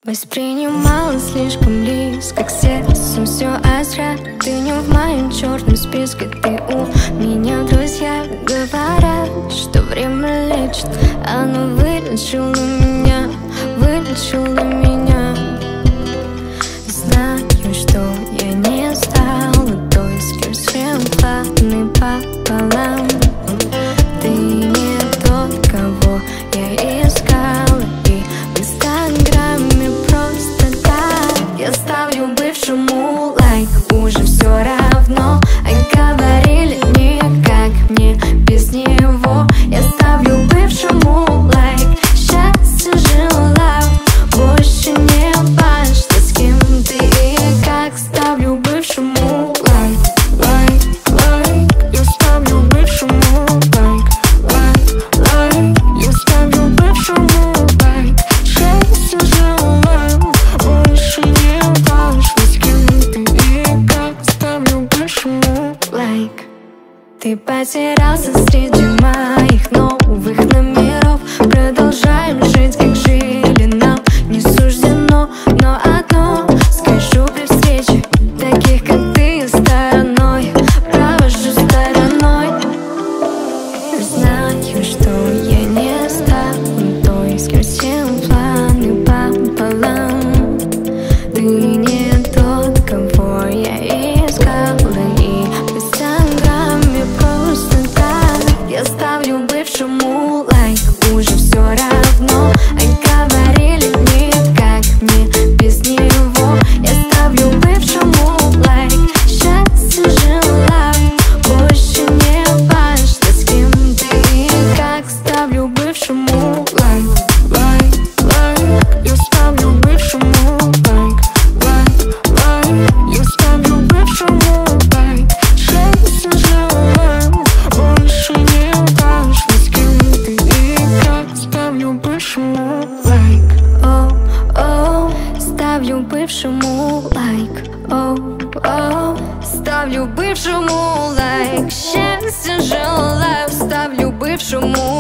Воспринимала слишком близко к сердцу все, а зря. Ты не в моем черном списке, ты у меня в друзьях. Говорят, что время лечит, оно вылечило меня, вылечило меня. Знаю, что я не стала той, с кем всем планы пополам. Ты не тот, кого я искала, и в инстаграме просто так. Я ставлю бывшему лайк, уже все равно. Говорили мне, как мне без него. Я ставлю бывшему лайк, счастья желаю. Больше не важно, с кем ты и как. Ставлю бывшему лайк, лайк, лайк. Я ставлю бывшему лайк, лайк, лайк. Я ставлю бывшему лайк, счастья желаю. Больше не важно, с кем ты и как. Ставлю бывшему лайк. Ты потерялся среди моих новых номеров. Продолжаем жить, как жили, нам не суждено. Но одно скажу при встрече: таких, как ты, я стороной провожу стороной. Знаю, что я не стану той, с кем всем планы пополам. Ты не тот, кого я искала, и в инстаграме просто так. Я ставлю бывшему лайк, уже все равно. Говорили мне, как мне без него. Я ставлю бывшему лайк, счастья желаю. Больше не важно, с кем ты и как. Ставлю бывшему лайк, лайк, лайк. Я ставлю бывшему лайк, лайк, лайк. Я ставлю бывшему лайк, счастья желаю. Больше не важно, с кем ты и как. Ставлю бывшему лайк, оу, оу. Ставлю бывшему лайк, оу, оу. Ставлю бывшему лайк, счастья желаю. Ставлю бывшему